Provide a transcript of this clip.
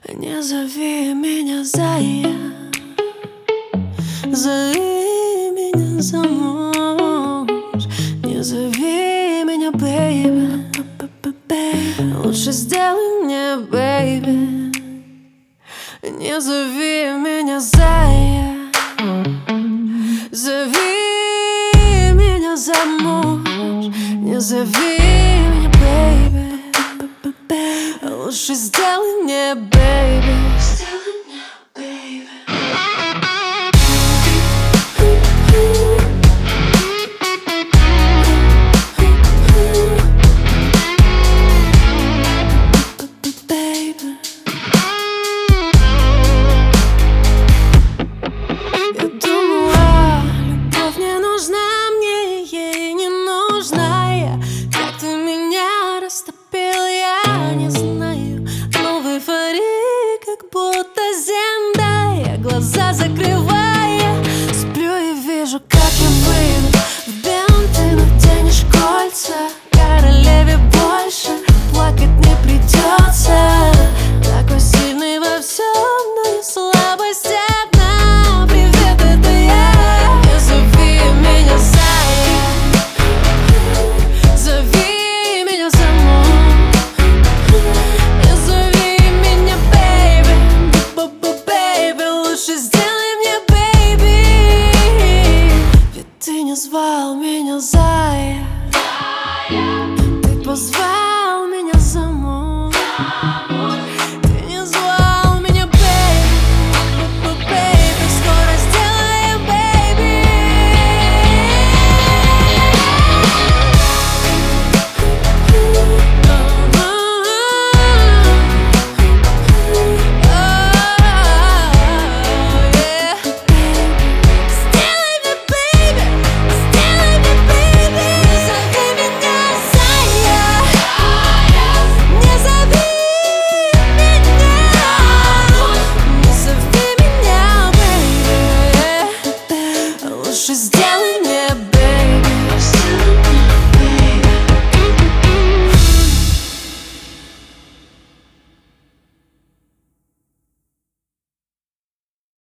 Не зови меня зая, зови меня замуж. Не зови меня бэйби, лучше сделай мне бэйби. Не зови меня зая, зови меня замуж. Не зови меня бэйби, лучше сделай мне